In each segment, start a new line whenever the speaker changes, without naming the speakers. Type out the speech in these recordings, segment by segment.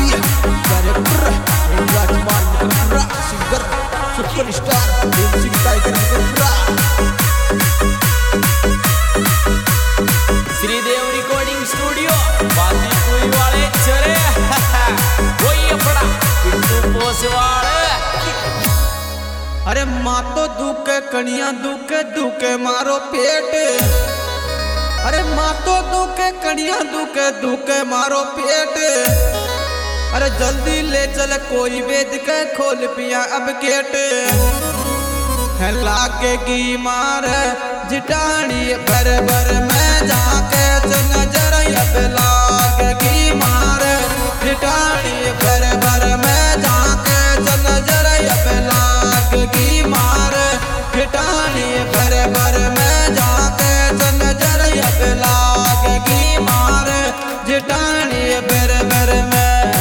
Singer superstar Singh tiger
Shridev recording studio बाजी कोई वाले चले कोई अपना पिंटू पोसवाड़े।
अरे माँ तो दुखे कनिया दुखे दुखे मारो पेट। अरे माँ तो दुखे कनिया दुखे दुखे मारो पेट। अरे जल्दी ले चल कोई वेद के खोल पिया अब गेट। लागेगी मार जिटानी भर भर में जाके नजर अब लागेगी मार जिटानी भर भर में जाके नजर अब लागेगी मार जिटानी भर भर में जाके नजर अब लागेगी मार जिटानी भर भर में।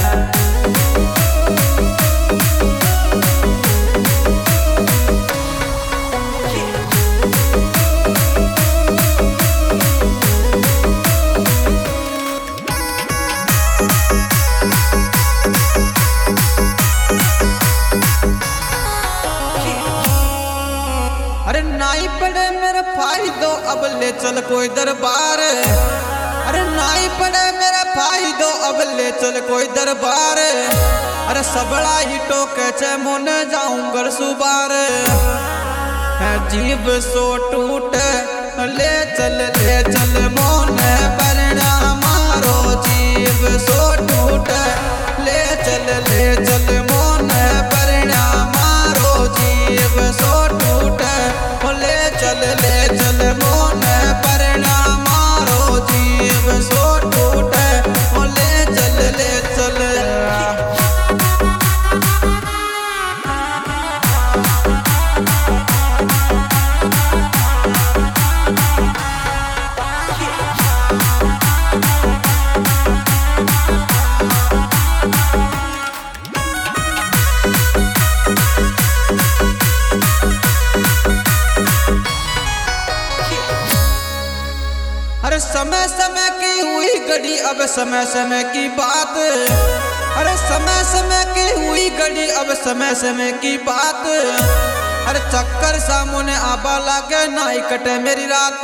अरे नाई पड़े मेरा फायदो अब ले चल कोई दरबार। अरे नाई पड़े मेरा फायदो अब ले चल कोई दरबार। अरे सबड़ा ही टोके चे मोने जाऊं घर सुबार। जीव सो टूट ले चल मोने परना मारो जीव सो टूट ले चल मोने परना मारो जीव सो टूट ले चल मोन परना मारो जीव सो टूट ले चल अरे समय समय की हुई घड़ी अब समय समय की बात। अरे समय समय की हुई घड़ी अब समय समय की बात। अरे चक्कर सामने आबा लागे नाई कटे मेरी रात।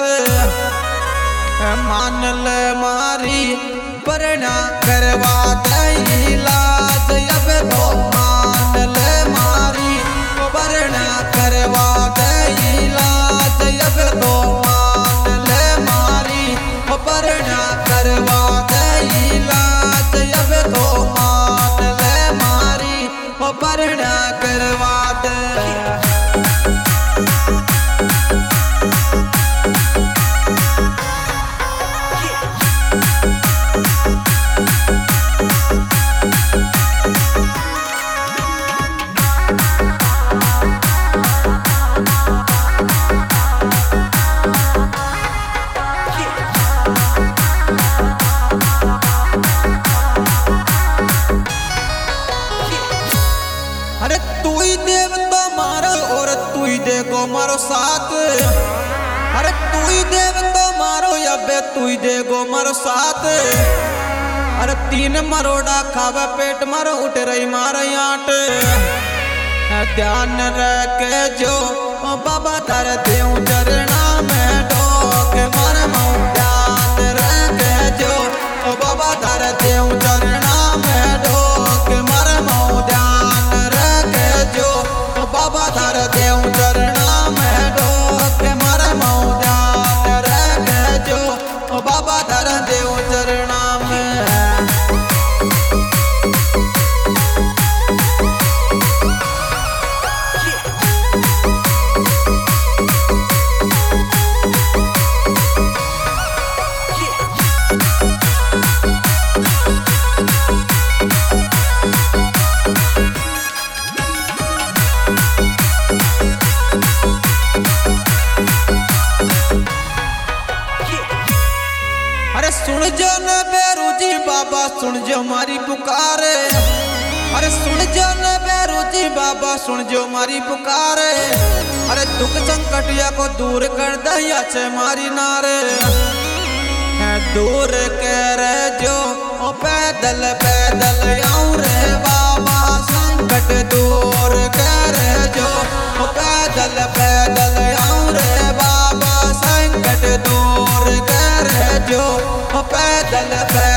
मान ले मारी परना करवा दे इलाज अब तो मान ले मारी परना करवा दे इलाज अब तो परना करवा दे इलाज अब तो मान ले मारी परना करवा दे। अरे तू ही देव तो मारो और तू ही देखो मारो साथ। अरे तू ही देव तो मारो या बे तू ही देखो मारो साथ। अरे तीन मरोड़ा खावा पेट मारो उठ रही मारो आट। ध्यान रखे जो बाबा धर देव चरणा में डोक मर मऊ ध्यान रखे जो बाबा धर देव चरणा में डोक मर मऊ ध्यान जो बाबा धर देव चरणा में डोक मर मऊ ध्यान रखे जो बाबा धर देव चरणा में। अरे सुन जो न बेरुजी बाबा सुन जो मारी पुकारे। अरे सुन जो न बेरुजी बाबा सुन जो मारी पुकारे। अरे दुख संकटिया को दूर कर दया से मारी नारे। दूर कर जो पैदल पैदल आऊं दूर कर जो पैदल पैदल आऊं रे बाबा संकट दूर कर जो पैदल पैदल